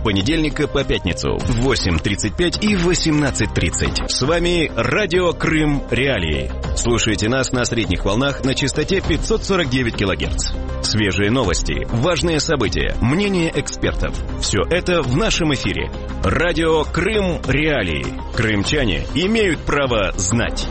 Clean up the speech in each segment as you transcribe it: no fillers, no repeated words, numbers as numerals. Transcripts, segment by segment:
понедельника по пятницу в 8:35 и 18:30. С вами Радио Крым Реалии. Слушайте нас на средних волнах на частоте 549 кГц. Свежие новости, важные события, мнения экспертов. Все это в нашем эфире. Радио Крым Реалии. Крымчане имеют право знать.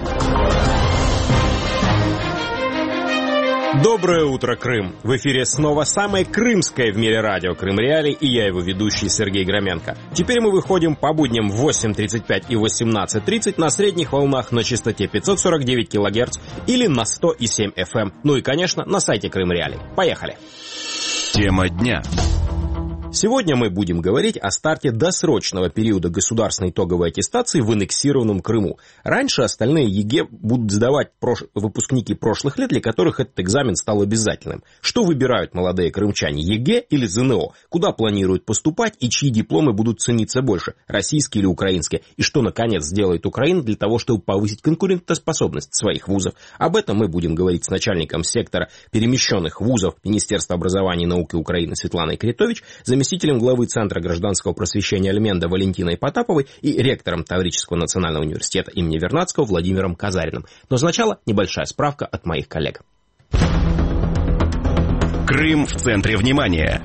Доброе утро, Крым! В эфире снова самое крымское в мире радио Крым Реалии, и я его ведущий Сергей Громенко. Теперь мы выходим по будням в 8:35 и 18:30 на средних волнах на частоте 549 кГц или на 100,7 FM. Ну и, конечно, на сайте Крым Реалии. Поехали! Тема дня. Сегодня мы будем говорить о старте досрочного периода государственной итоговой аттестации в аннексированном Крыму. Раньше остальные ЕГЭ будут сдавать выпускники прошлых лет, для которых этот экзамен стал обязательным. Что выбирают молодые крымчане, ЕГЭ или ЗНО? Куда планируют поступать и чьи дипломы будут цениться больше, российские или украинские? И что, наконец, сделает Украина для того, чтобы повысить конкурентоспособность своих вузов? Об этом мы будем говорить с начальником сектора перемещенных вузов Министерства образования и науки Украины Светланой Критович, заместителем главы Центра гражданского просвещения Альменда Валентиной Потаповой и ректором Таврического национального университета имени Вернадского Владимиром Казариным. Но сначала небольшая справка от моих коллег. Крым в центре внимания.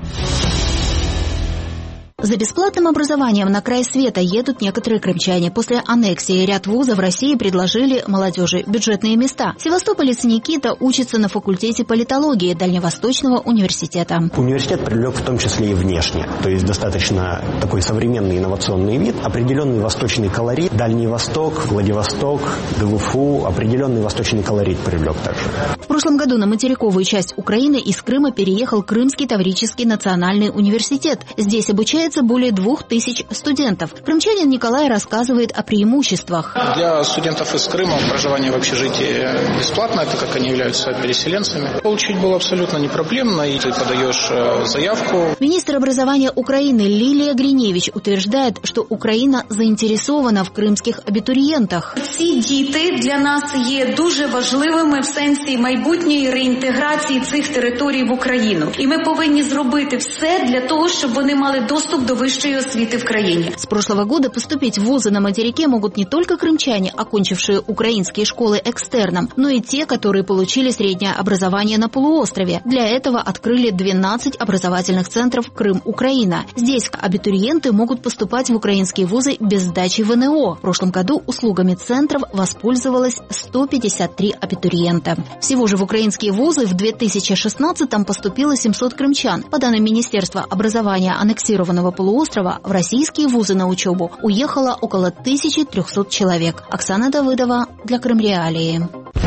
За бесплатным образованием на край света едут некоторые крымчане. После аннексии ряд вузов России предложили молодежи бюджетные места. Севастополец Никита учится на факультете политологии Дальневосточного университета. Университет привлек в том числе и внешне. То есть достаточно такой современный инновационный вид, определенный восточный колорит. Дальний Восток, Владивосток, ГВФУ, определенный восточный колорит привлек также. В прошлом году на материковую часть Украины из Крыма переехал Крымский Таврический национальный университет. Здесь обучается более 2000 студентов. Крымчанин Николай рассказывает о преимуществах. Для студентов из Крыма проживание в общежитии бесплатно, так как они являются переселенцами. Получить было абсолютно не проблемно, и ты подаешь заявку. Министр образования Украины Лілія Гриневич утверждает, что Украина заинтересована в кримських абітурієнтах. Ці діти для нас є дуже важливими в сенсі майбутньої реінтеграції цих територій в Україну. І ми повинні зробити все для того, щоб вони мали доступ до высшей освіти в країне. С прошлого года поступить в вузы на материке могут не только крымчане, окончившие украинские школы экстерном, но и те, которые получили среднее образование на полуострове. Для этого открыли 12 образовательных центров «Крым-Украина». Здесь абитуриенты могут поступать в украинские вузы без сдачи ВНО. В прошлом году услугами центров воспользовалось 153 абитуриента. Всего же в украинские вузы в 2016-м поступило 700 крымчан. По данным Министерства образования аннексированного полуострова, в российские вузы на учебу уехало около 1300 человек. Оксана Давыдова для Крым Реалии.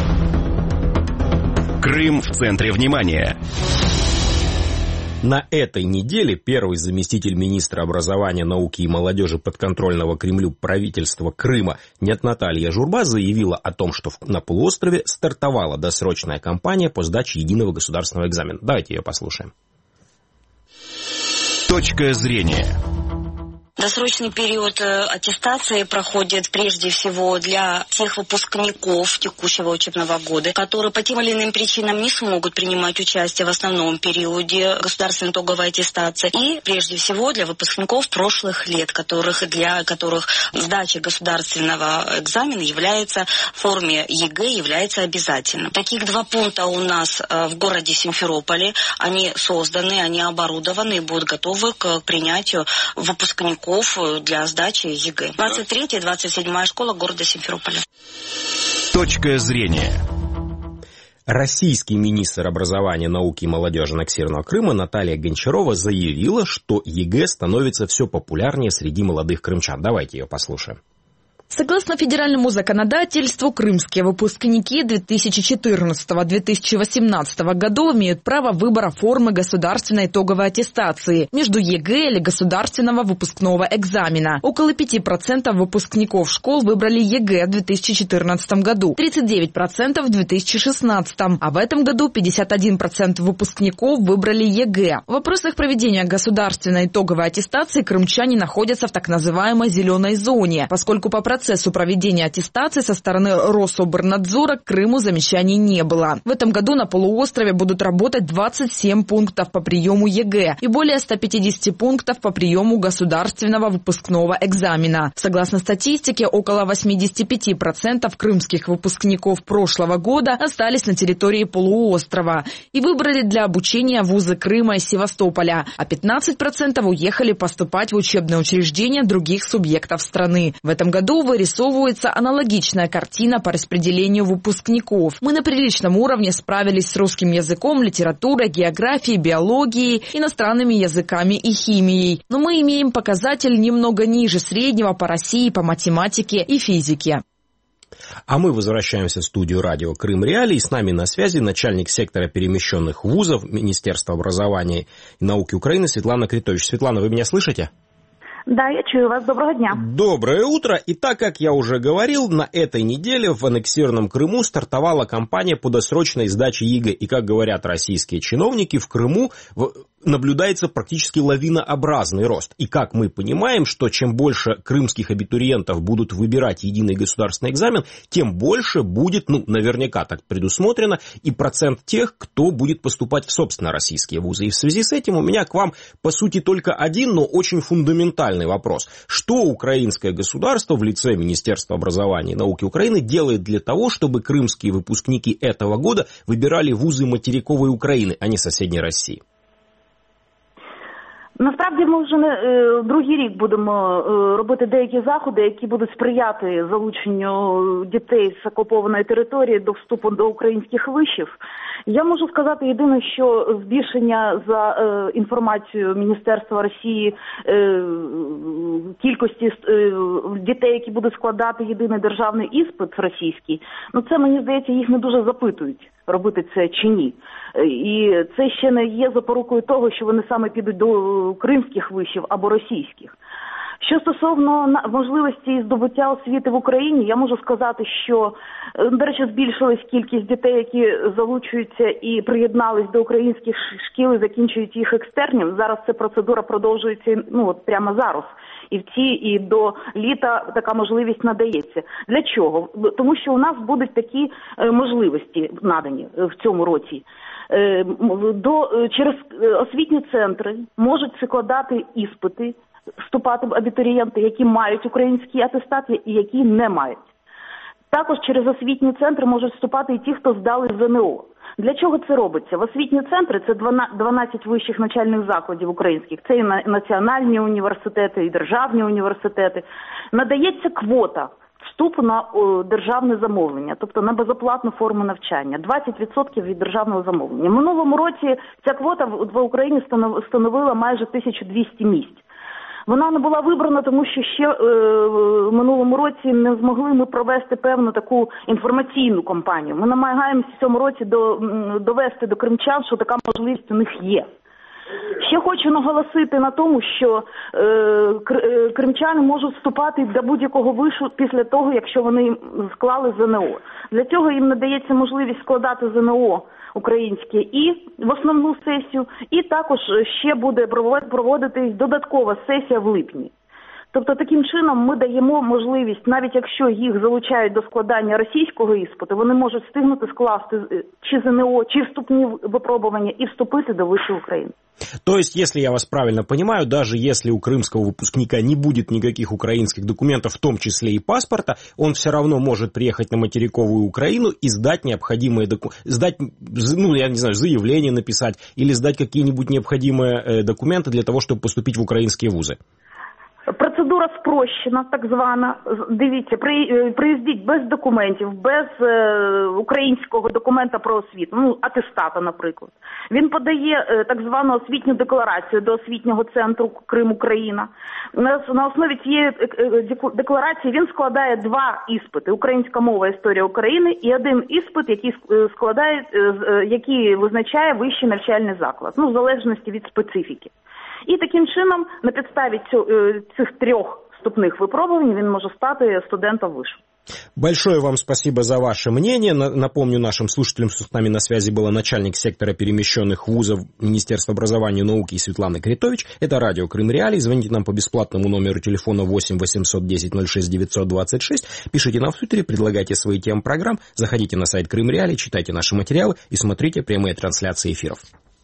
Крым в центре внимания. На этой неделе первый заместитель министра образования, науки и молодежи подконтрольного Кремлю правительства Крыма Нет Наталья Журба заявила о том, что на полуострове стартовала досрочная кампания по сдаче единого государственного экзамена. Давайте ее послушаем. Точка зрения. Досрочный период аттестации проходит прежде всего для тех выпускников текущего учебного года, которые по тем или иным причинам не смогут принимать участие в основном периоде государственной итоговой аттестации, и прежде всего для выпускников прошлых лет, для которых сдача государственного экзамена является в форме ЕГЭ, является обязательным. Таких два пункта у нас в городе Симферополе. Они созданы, они оборудованы и будут готовы к принятию выпускников для сдачи ЕГЭ. 23-я, 27-я школа города Симферополя. Точка зрения. Российский министр образования, науки и молодежи аннексированного Крыма Наталья Гончарова заявила, что ЕГЭ становится все популярнее среди молодых крымчан. Давайте ее послушаем. Согласно федеральному законодательству, крымские выпускники 2014-2018 годов имеют право выбора формы государственной итоговой аттестации между ЕГЭ или государственного выпускного экзамена. Около 5% выпускников школ выбрали ЕГЭ в 2014 году, 39% в 2016, а в этом году 51% выпускников выбрали ЕГЭ. В вопросах проведения государственной итоговой аттестации крымчане находятся в так называемой «зеленой зоне», поскольку по проценту делегация с проведения аттестации со стороны Рособорнадзора к Крыму замечаний не было. В этом году на полуострове будут работать 27 пунктов по приему ЕГЭ и более 150 пунктов по приему государственного выпускного экзамена. Согласно статистике, около 85% крымских выпускников прошлого года остались на территории полуострова и выбрали для обучения вузы Крыма и Севастополя, а 15% уехали поступать в учебные учреждения других субъектов страны. В этом году вырисовывается аналогичная картина по распределению выпускников. Мы на приличном уровне справились с русским языком, литературой, географией, биологией, иностранными языками и химией. Но мы имеем показатель немного ниже среднего по России по математике и физике. А мы возвращаемся в студию радио Крым Реалии. С нами на связи начальник сектора перемещенных вузов Министерства образования и науки Украины Светлана Критович. Светлана, вы меня слышите? Да, я чую вас. Доброго дня. Доброе утро. И так, как я уже говорил, на этой неделе в аннексированном Крыму стартовала кампания по досрочной сдаче ЕГЭ. И, как говорят российские чиновники, в Крыму наблюдается практически лавинообразный рост. И как мы понимаем, что чем больше крымских абитуриентов будут выбирать единый государственный экзамен, тем больше будет, наверняка так предусмотрено, и процент тех, кто будет поступать в собственно российские вузы. И в связи с этим у меня к вам, по сути, только один, но очень фундаментальный вопрос. Что украинское государство в лице Министерства образования и науки Украины делает для того, чтобы крымские выпускники этого года выбирали вузы материковой Украины, а не соседней России? Насправді ми вже другий рік будемо робити деякі заходи, які будуть сприяти залученню дітей з окупованої території до вступу до українських вишів. Я можу сказати єдине, що збільшення за інформацією Міністерства Росії кількості дітей, які будуть складати єдиний державний іспит російський, це, мені здається, їх не дуже запитують, робити це чи ні. І це ще не є запорукою того, що вони саме підуть до кримських вишів або російських. Що стосовно можливості здобуття освіти в Україні, я можу сказати, що, до речі, збільшилась кількість дітей, які залучуються і приєднались до українських шкіл і закінчують їх екстернів. Зараз ця процедура продовжується, прямо зараз. І до літа така можливість надається. Для чого? Тому що у нас будуть такі можливості надані в цьому році. Через освітні центри можуть складати іспити, вступати абітурієнти, які мають українські атестати і які не мають. Також через освітні центри можуть вступати і ті, хто здали ЗНО. Для чого це робиться? В освітні центри, це 12 вищих навчальних закладів українських, це і національні університети, і державні університети, надається квота вступу на державне замовлення, тобто на безоплатну форму навчання, 20% від державного замовлення. В минулому році ця квота в Україні становила майже 1200 місць. Вона не була вибрана, тому що ще в минулому році не змогли ми провести певну таку інформаційну кампанію. Ми намагаємося в цьому році довести до кримчан, що така можливість у них є. Ще хочу наголосити на тому, що кримчани можуть вступати до будь-якого вишу після того, якщо вони склали ЗНО. Для цього їм надається можливість складати ЗНО українське і в основну сесію, і також ще буде проводитись додаткова сесія в липні. Тобто таким чином ми даємо можливість, навіть якщо їх залучають до складання російського іспиту, вони можуть встигнути скласти чи ЗНО, чи вступні випробування і вступити до вишів України. То есть, если я вас правильно понимаю, даже если у крымского выпускника не будет никаких украинских документов, в том числе и паспорта, он все равно может приехать на материковую Украину и сдать необходимые документы, заявление написать или сдать какие-нибудь необходимые документы для того, чтобы поступить в украинские вузы. Процедура спрощена, так звана. Дивіться, приїздіть без документів, без українського документа про освіту, атестата, наприклад. Він подає так звану освітню декларацію до освітнього центру Крим-Україна. На основі цієї декларації він складає 2 іспити: українська мова, історія України, і 1 іспит, який визначає вищий навчальний заклад, в залежності від специфіки. І таким чином, на підставі цих 3 вступних випробувань він може стати студентом вишу. Большое вам спасибо за ваше мнение. Напомню нашим слушателям, что с нами на связи была начальник сектора перемещенных вузов Министерства образования и науки Светлана Критович. Это радио Крым Реалии. Звоните нам по бесплатному номеру телефона 8 810 06 926. Пишите нам в Твиттере, предлагайте свои темы программ. Заходите на сайт Крым Реалии, читайте наши материалы и смотрите прямые трансляции эфиров.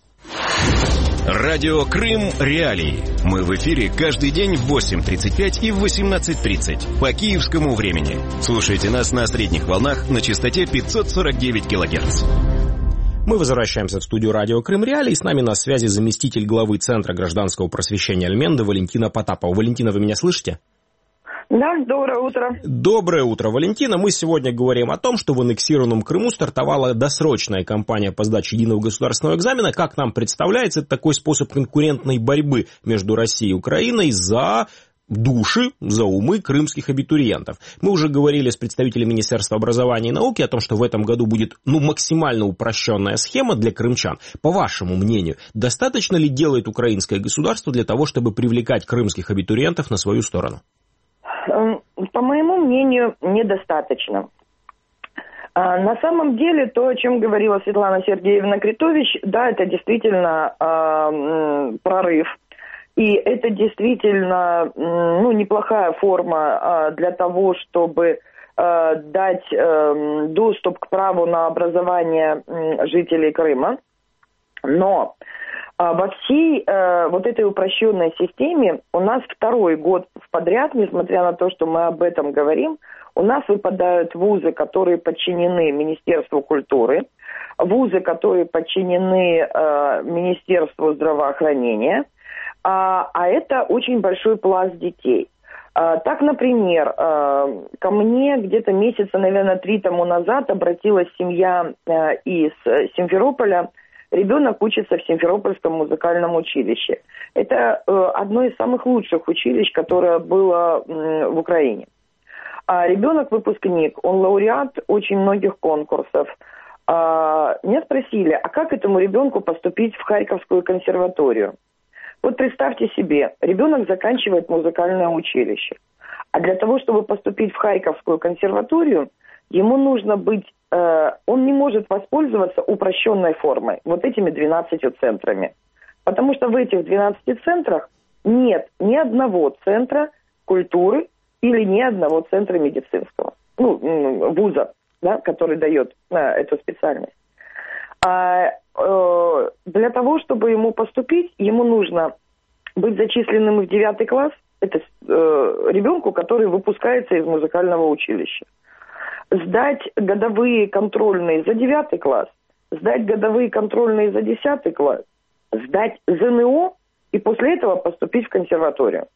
Радио Крым Реалии. Мы в эфире каждый день в 8:35 и в 18:30 по киевскому времени. Слушайте нас на средних волнах на частоте 549 кГц. Мы возвращаемся в студию радио Крым Реалии. С нами на связи заместитель главы Центра гражданского просвещения Альменда Валентина Потапова. Валентина, вы меня слышите? Да, доброе утро. Доброе утро, Валентина. Мы сегодня говорим о том, что в аннексированном Крыму стартовала досрочная кампания по сдаче единого государственного экзамена. Как нам представляется, это такой способ конкурентной борьбы между Россией и Украиной за души, за умы крымских абитуриентов. Мы уже говорили с представителем Министерства образования и науки о том, что в этом году будет максимально упрощенная схема для крымчан. По вашему мнению, достаточно ли делает украинское государство для того, чтобы привлекать крымских абитуриентов на свою сторону? По моему мнению, недостаточно. На самом деле, то, о чем говорила Светлана Сергеевна Критович, да, это действительно прорыв. И это действительно неплохая форма для того, чтобы дать доступ к праву на образование жителей Крыма. Но во всей вот этой упрощенной системе у нас второй год подряд, несмотря на то, что мы об этом говорим, у нас выпадают вузы, которые подчинены Министерству культуры, вузы, которые подчинены Министерству здравоохранения, а это очень большой пласт детей. Так, например, ко мне где-то месяца, наверное, 3 тому назад обратилась семья из Симферополя. Ребенок учится в Симферопольском музыкальном училище. Это одно из самых лучших училищ, которое было в Украине. Ребенок выпускник, он лауреат очень многих конкурсов. Меня спросили, а как этому ребенку поступить в Харьковскую консерваторию? Вот представьте себе, ребенок заканчивает музыкальное училище. А для того, чтобы поступить в Харьковскую консерваторию, ему нужно быть, он не может воспользоваться упрощенной формой, вот этими 12 центрами. Потому что в этих 12 центрах нет ни одного центра культуры или ни одного центра медицинского, вуза, да, который дает эту специальность. Для того, чтобы ему поступить, ему нужно быть зачисленным в 9 класс, это ребенку, который выпускается из музыкального училища. Сдать годовые контрольные за 9 класс, сдать годовые контрольные за 10 класс, сдать ЗНО и после этого поступить в консерваторию.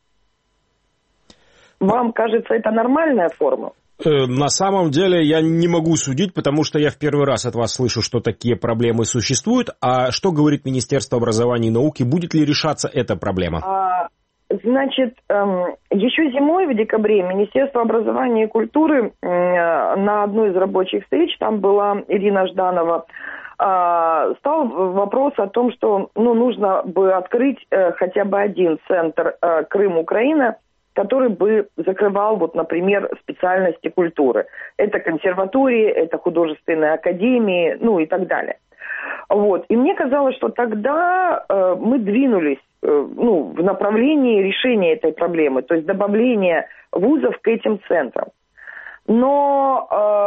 Вам кажется, это нормальная форма? На самом деле я не могу судить, потому что я в первый раз от вас слышу, что такие проблемы существуют. А что говорит Министерство образования и науки? Будет ли решаться эта проблема? Значит, еще зимой, в декабре, Министерство образования и культуры на одной из рабочих встреч, там была Ирина Жданова, стал вопрос о том, что нужно бы открыть хотя бы один центр Крым-Украина, который бы закрывал, вот, например, специальности культуры. Это консерватории, это художественные академии, и так далее. Вот. И мне казалось, что тогда мы двинулись в направлении решения этой проблемы, то есть добавления вузов к этим центрам. Но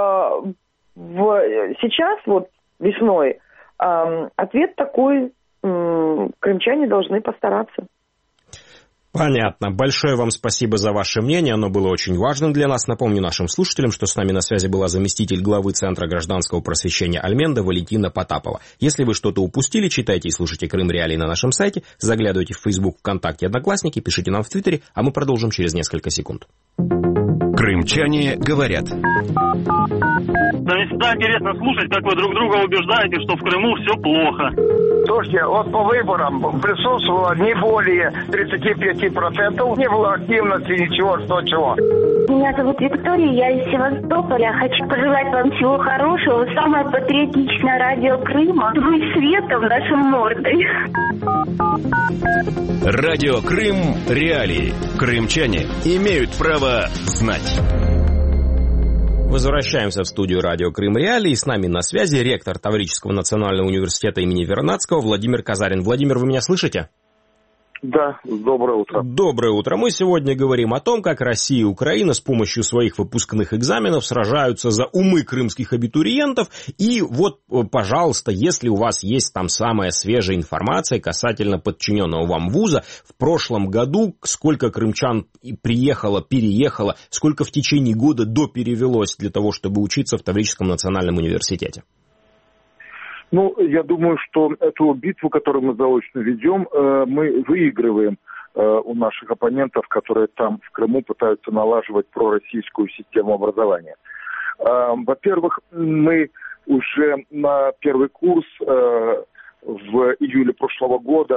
сейчас, вот весной, ответ такой: крымчане должны постараться. Понятно. Большое вам спасибо за ваше мнение. Оно было очень важным для нас. Напомню нашим слушателям, что с нами на связи была заместитель главы Центра гражданского просвещения Альменда Валентина Потапова. Если вы что-то упустили, читайте и слушайте Крым Реалии на нашем сайте, заглядывайте в Facebook, ВКонтакте, Одноклассники, пишите нам в Твиттере, а мы продолжим через несколько секунд. Крымчане говорят. Да, мне всегда интересно слушать, как вы друг друга убеждаете, что в Крыму все плохо. Слушайте, вот по выборам присутствовало не более 35%, не было активности, ничего, что чего. Меня зовут Виктория, я из Севастополя. Хочу пожелать вам всего хорошего. Самое патриотичное радио Крыма. Вы светом нашей мордой. Радио Крым Реалии. Крымчане имеют право знать. Возвращаемся в студию радио Крым Реалии. И с нами на связи ректор Таврического национального университета имени Вернадского Владимир Казарин. Владимир, вы меня слышите? Да, доброе утро. Доброе утро. Мы сегодня говорим о том, как Россия и Украина с помощью своих выпускных экзаменов сражаются за умы крымских абитуриентов. И вот, пожалуйста, если у вас есть там самая свежая информация касательно подчиненного вам вуза, в прошлом году сколько крымчан приехало, переехало, сколько в течение года доперевелось для того, чтобы учиться в Таврическом национальном университете? Ну, я думаю, что эту битву, которую мы заочно ведем, мы выигрываем у наших оппонентов, которые там в Крыму пытаются налаживать пророссийскую систему образования. Во-первых, мы уже на первый курс в июле прошлого года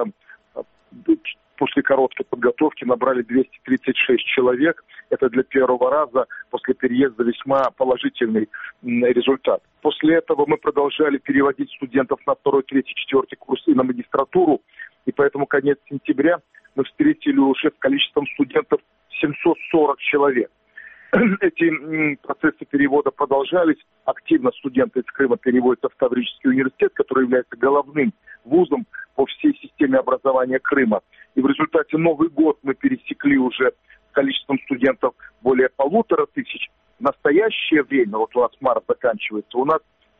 после короткой подготовки набрали 236 человек. Это для первого раза после переезда весьма положительный результат. После этого мы продолжали переводить студентов на второй, третий, четвертый курс и на магистратуру. И поэтому конец сентября мы встретили уже с количеством студентов 740 человек. Эти процессы перевода продолжались. Активно студенты из Крыма переводятся в Таврический университет, который является головным вузом по всей системе образования Крыма. И в результате Новый год мы пересекли уже количеством студентов более 1500. В настоящее время, вот у нас март заканчивается, у нас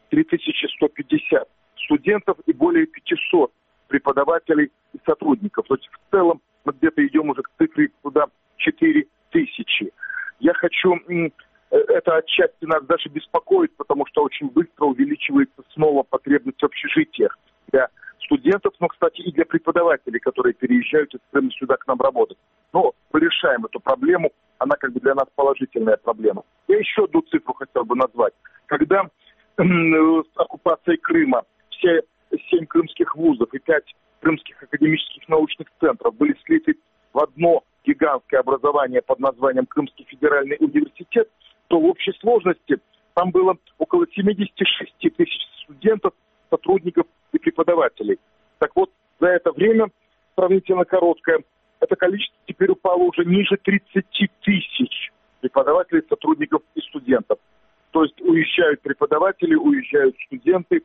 3150 студентов и более 500 преподавателей и сотрудников. То есть в целом мы где-то идем уже к цифре туда 4000. Я хочу, это отчасти нас даже беспокоит, потому что очень быстро увеличивается снова потребность в общежитиях для студентов, но, кстати, и для преподавателей, которые переезжают из Крыма сюда к нам работать. Но мы решаем эту проблему, она как бы для нас положительная проблема. Я еще одну цифру хотел бы назвать. Когда с оккупацией Крыма все 7 крымских вузов и 5 крымских академических научных центров были слиты в одно гигантское образование под названием Крымский федеральный университет, то в общей сложности там было около 76 тысяч студентов, сотрудников и преподавателей. Так вот, за это время, сравнительно короткое, это количество теперь упало уже ниже 30 тысяч преподавателей, сотрудников и студентов. То есть уезжают преподаватели, уезжают студенты.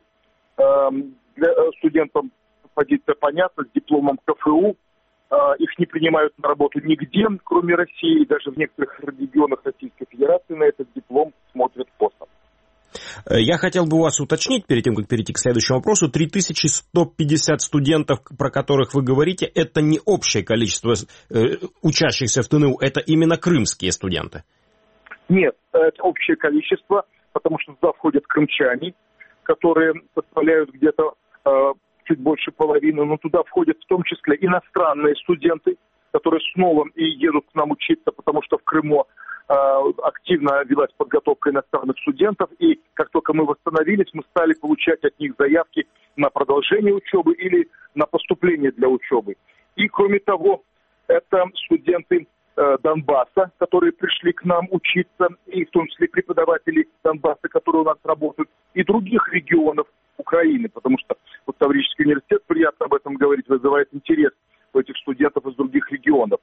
Для студентов позиция понятна, с дипломом КФУ. Их не принимают на работу нигде, кроме России. И даже в некоторых регионах Российской Федерации на этот диплом смотрят косо. Я хотел бы у вас уточнить, перед тем, как перейти к следующему вопросу, 3150 студентов, про которых вы говорите, это не общее количество учащихся в ТНУ, это именно крымские студенты? Нет, это общее количество, потому что туда входят крымчане, которые составляют где-то чуть больше половины, но туда входят в том числе иностранные студенты, которые снова и едут к нам учиться, потому что в Крыму активно велась подготовка иностранных студентов, и как только мы восстановились, мы стали получать от них заявки на продолжение учебы или на поступление для учебы. И кроме того, это студенты Донбасса, которые пришли к нам учиться, и в том числе преподаватели Донбасса, которые у нас работают, и других регионов Украины, потому что вот Таврический университет, приятно об этом говорить, вызывает интерес у этих студентов из других регионов.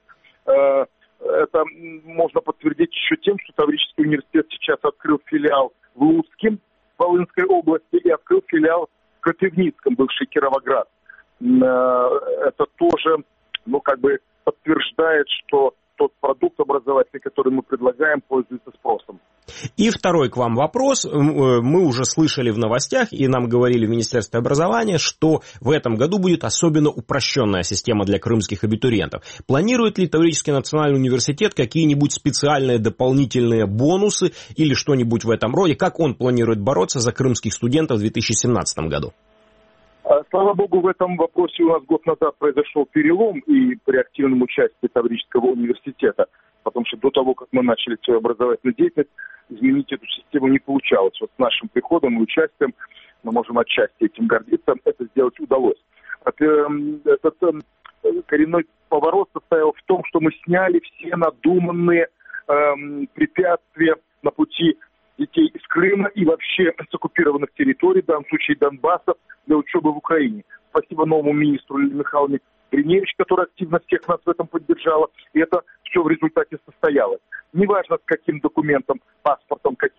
Это можно подтвердить еще тем, что Таврический университет сейчас открыл филиал в Луцке, Волынской области, и открыл филиал в Крапивницком, бывший Кировоград. Это тоже, подтверждает, что тот продукт образовательный, который мы предлагаем, пользуется спросом. И второй к вам вопрос. Мы уже слышали в новостях, и нам говорили в Министерстве образования, что в этом году будет особенно упрощенная система для крымских абитуриентов. Планирует ли Таврический национальный университет какие-нибудь специальные дополнительные бонусы или что-нибудь в этом роде? Как он планирует бороться за крымских студентов в 2017 году? Слава богу, в этом вопросе у нас год назад произошел перелом и при активном участии Таврического университета, потому что до того, как мы начали свою образовательную деятельность, изменить эту систему не получалось. Вот с нашим приходом и участием, мы можем отчасти этим гордиться, это сделать удалось. Этот коренной поворот состоял в том, что мы сняли все надуманные препятствия на пути детей из Крыма и вообще с оккупированных территорий, в данном случае Донбасса, для учебы в Украине. Спасибо новому министру Лилии Михайловне Гриневич, которая активно всех нас в этом поддержала. И это все в результате состоялось. Неважно, с каким документом, паспортом, каким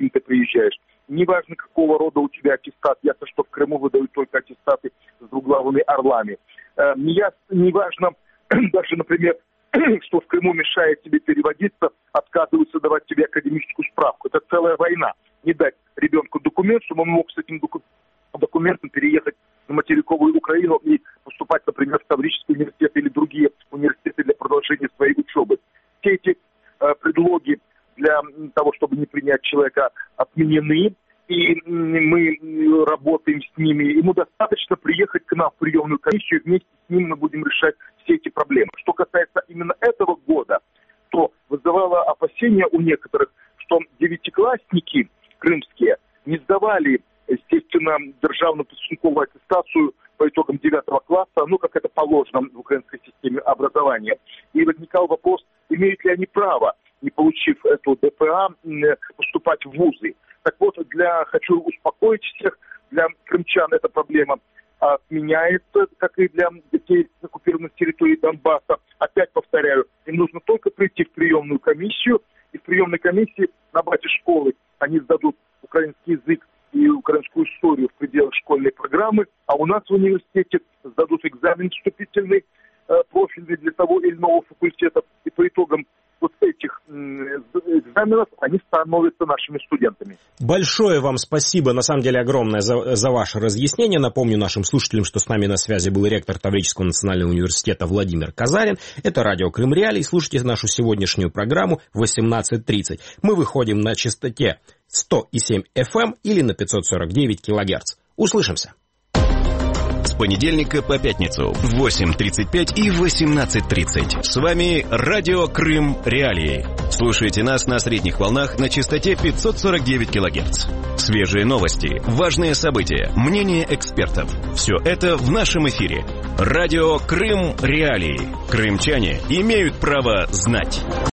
каким ты приезжаешь. Неважно, какого рода у тебя аттестат. Ясно, что в Крыму выдают только аттестаты с двуглавыми орлами. Неважно даже, например, что в Крыму мешает тебе переводиться, отказываются давать тебе академическую справку. Это целая война. Не дать ребенку документ, чтобы он мог с этим документом переехать на материковую Украину и поступать, например, в Таврический университет или другие университеты для продолжения своей учебы. Все эти предлоги для того, чтобы не принять человека, отменены, и мы работаем с ними. Ему достаточно приехать к нам в приемную комиссию, и вместе с ним мы будем решать все эти проблемы. Что касается именно этого года, то вызывало опасения у некоторых, что девятиклассники крымские не сдавали, естественно, державную подсумковую аттестацию по итогам 9 класса, как это положено в украинской системе образования. И возникал вопрос, имеют ли они право, не получив эту ДПА, поступать в вузы. Так вот, хочу успокоить всех, для крымчан эта проблема отменяется, как и для детей с оккупированных территорий Донбасса. Опять повторяю, им нужно только прийти в приемную комиссию, и в приемной комиссии на базе школы они сдадут украинский язык и украинскую историю в пределах школьной программы, а у нас в университете сдадут экзамен вступительный, профильный для того или иного факультета, и по итогам вот этих экзаменов они становятся нашими студентами. Большое вам спасибо, на самом деле огромное за ваше разъяснение. Напомню нашим слушателям, что с нами на связи был ректор Таврического национального университета Владимир Казарин. Это радио Крым Реалии. Слушайте нашу сегодняшнюю программу в 18:30. Мы выходим на частоте 100,7 FM или на 549 кГц. Услышимся. С понедельника по пятницу в 8:35 и 18:30. С вами радио Крым Реалии. Слушайте нас на средних волнах на частоте 549 кГц. Свежие новости, важные события, мнения экспертов. Все это в нашем эфире. Радио Крым Реалии. Крымчане имеют право знать.